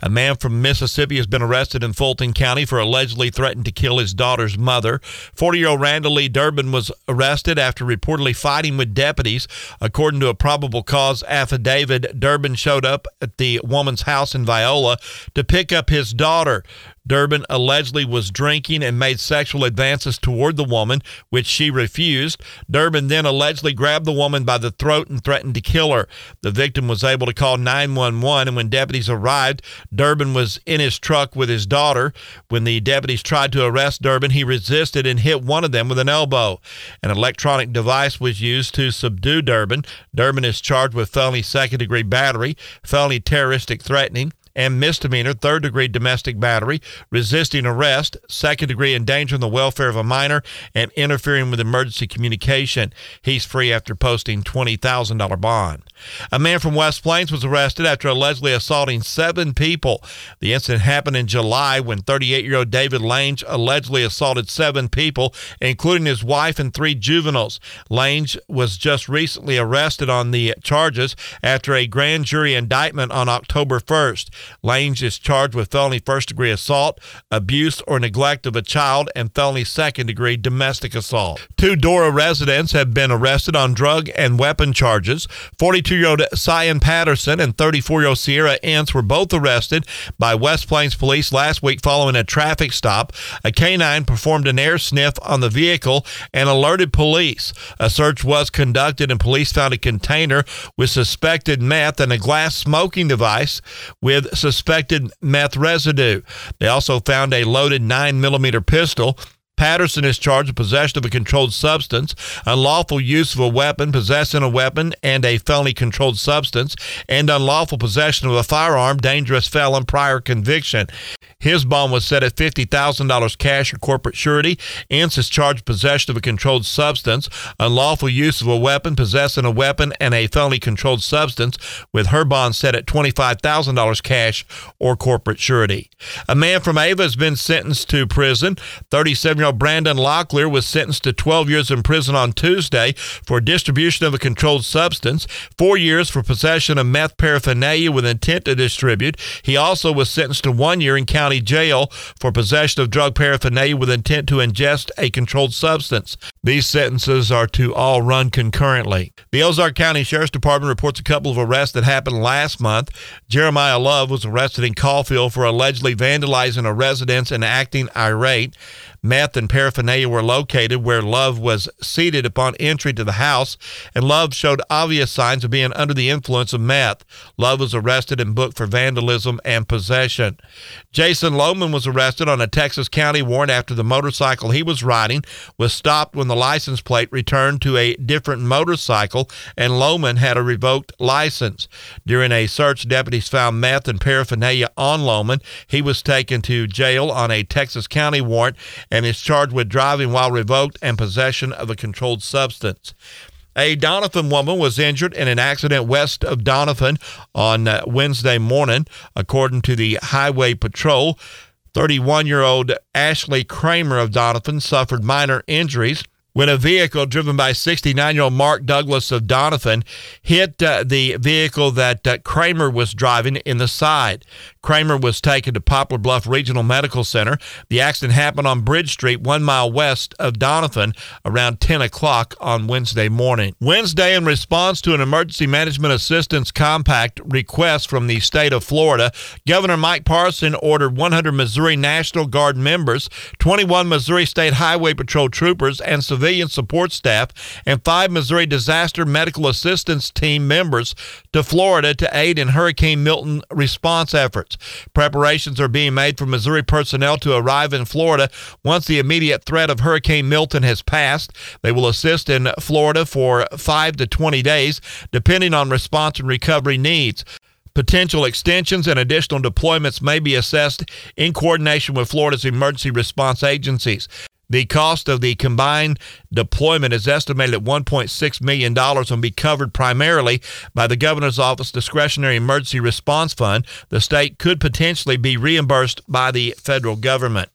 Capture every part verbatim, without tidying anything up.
A man from Mississippi has been arrested in Fulton County for allegedly threatening to kill his daughter's mother. forty-year-old Randall Lee Durbin was arrested after reportedly fighting with deputies. According to a probable cause affidavit, Durbin showed up at the woman's house in Viola to pick up his daughter. Durbin allegedly was drinking and made sexual advances toward the woman, which she refused. Durbin then allegedly grabbed the woman by the throat and threatened to kill her. The victim was able to call nine one one, and when deputies arrived, Durbin was in his truck with his daughter. When the deputies tried to arrest Durbin, he resisted and hit one of them with an elbow. An electronic device was used to subdue Durbin. Durbin is charged with felony second-degree battery, felony terroristic threatening, and misdemeanor third-degree domestic battery, resisting arrest, second-degree endangering the welfare of a minor, and interfering with emergency communication. He's free after posting twenty thousand dollars bond. A man from West Plains was arrested after allegedly assaulting seven people. The incident happened in July when thirty-eight-year-old David Lange allegedly assaulted seven people, including his wife and three juveniles. Lange was just recently arrested on the charges after a grand jury indictment on October first. Lange is charged with felony first-degree assault, abuse or neglect of a child, and felony second-degree domestic assault. Two Dora residents have been arrested on drug and weapon charges. forty-two-year-old Cyan Patterson and thirty-four-year-old Sierra Ince were both arrested by West Plains police last week following a traffic stop. A canine performed an air sniff on the vehicle and alerted police. A search was conducted, and police found a container with suspected meth and a glass smoking device with suspected meth residue. They also found a loaded nine millimeter pistol. Patterson is charged with possession of a controlled substance, unlawful use of a weapon, possessing a weapon and a felony controlled substance, and unlawful possession of a firearm, dangerous felon, prior conviction. His bond was set at fifty thousand dollars cash or corporate surety. Ince is charged with possession of a controlled substance, unlawful use of a weapon, possessing a weapon, and a felony controlled substance, with her bond set at twenty-five thousand dollars cash or corporate surety. A man from Ava has been sentenced to prison. thirty-seven-year-old Brandon Locklear was sentenced to twelve years in prison on Tuesday for distribution of a controlled substance, four years for possession of meth paraphernalia with intent to distribute. He also was sentenced to one year in county jail for possession of drug paraphernalia with intent to ingest a controlled substance. These sentences are to all run concurrently. The Ozark County Sheriff's Department reports a couple of arrests that happened last month. Jeremiah Love was arrested in Caulfield for allegedly vandalizing a residence and acting irate. Meth and paraphernalia were located where Love was seated upon entry to the house, and Love showed obvious signs of being under the influence of meth. Love was arrested and booked for vandalism and possession. Jason Lohman was arrested on a Texas County warrant after the motorcycle he was riding was stopped when the license plate returned to a different motorcycle, and Lohman had a revoked license. During a search, deputies found meth and paraphernalia on Lohman. He was taken to jail on a Texas County warrant and is charged with driving while revoked and possession of a controlled substance. A Doniphan woman was injured in an accident west of Doniphan on uh, Wednesday morning, according to the Highway Patrol. thirty-one-year-old Ashley Kramer of Doniphan suffered minor injuries when a vehicle driven by sixty-nine-year-old Mark Douglas of Doniphan hit uh, the vehicle that uh, Kramer was driving in the side. Kramer was taken to Poplar Bluff Regional Medical Center. The accident happened on Bridge Street, one mile west of Doniphan, around ten o'clock on Wednesday morning. Wednesday, in response to an Emergency Management Assistance Compact request from the state of Florida, Governor Mike Parson ordered one hundred Missouri National Guard members, twenty-one Missouri State Highway Patrol troopers and civilian support staff, and five Missouri Disaster Medical Assistance Team members to Florida to aid in Hurricane Milton response efforts. Preparations are being made for Missouri personnel to arrive in Florida once the immediate threat of Hurricane Milton has passed. They will assist in Florida for five to twenty days, depending on response and recovery needs. Potential extensions and additional deployments may be assessed in coordination with Florida's emergency response agencies. The cost of the combined deployment is estimated at one point six million dollars and will be covered primarily by the Governor's Office Discretionary Emergency Response Fund. The state could potentially be reimbursed by the federal government.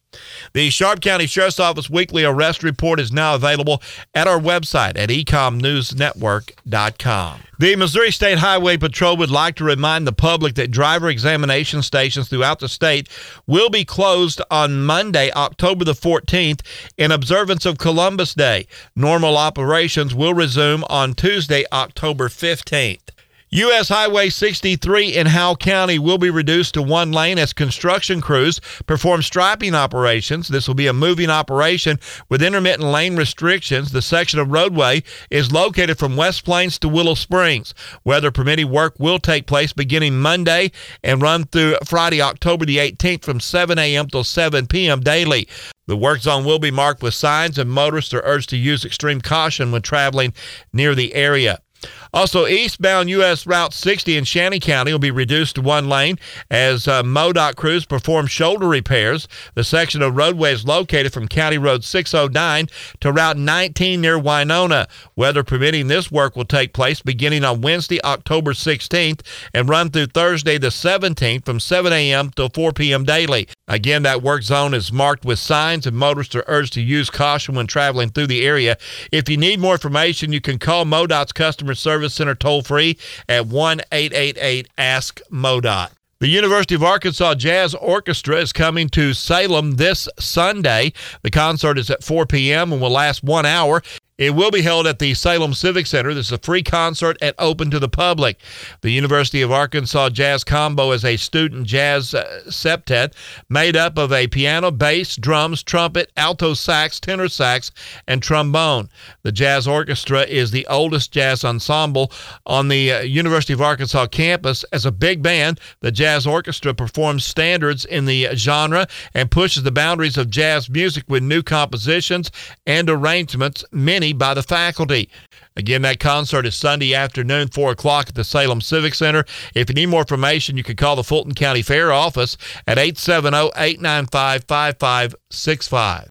The Sharp County Sheriff's Office weekly arrest report is now available at our website at ecom news network dot com. The Missouri State Highway Patrol would like to remind the public that driver examination stations throughout the state will be closed on Monday, October the fourteenth, in observance of Columbus Day. Normal operations will resume on Tuesday, October fifteenth. U S Highway sixty-three in Howell County will be reduced to one lane as construction crews perform striping operations. This will be a moving operation with intermittent lane restrictions. The section of roadway is located from West Plains to Willow Springs. Weather permitting, work will take place beginning Monday and run through Friday, October the eighteenth from seven a.m. till seven p.m. daily. The work zone will be marked with signs, and motorists are urged to use extreme caution when traveling near the area. Also, eastbound U S Route sixty in Shanty County will be reduced to one lane as uh, MoDOT crews perform shoulder repairs. The section of roadway is located from County Road six oh nine to Route nineteen near Winona. Weather permitting, this work will take place beginning on Wednesday, October sixteenth, and run through Thursday the seventeenth from seven a.m. till four p.m. daily. Again, that work zone is marked with signs, and motorists are urged to use caution when traveling through the area. If you need more information, you can call MoDOT's Customer Service Center toll-free at one eight eight eight ask MoDOT. The University of Arkansas Jazz Orchestra is coming to Salem this Sunday. The concert is at four p.m. and will last one hour. It will be held at the Salem Civic Center. This is a free concert and open to the public. The University of Arkansas Jazz Combo is a student jazz uh, septet made up of a piano, bass, drums, trumpet, alto sax, tenor sax, and trombone. The Jazz Orchestra is the oldest jazz ensemble on the uh, University of Arkansas campus. As a big band, the Jazz Orchestra performs standards in the genre and pushes the boundaries of jazz music with new compositions and arrangements, many by the faculty. Again, that concert is Sunday afternoon, four o'clock at the Salem Civic Center. If you need more information, you can call the Fulton County Fair office at eight seven zero, eight nine five, five five six five.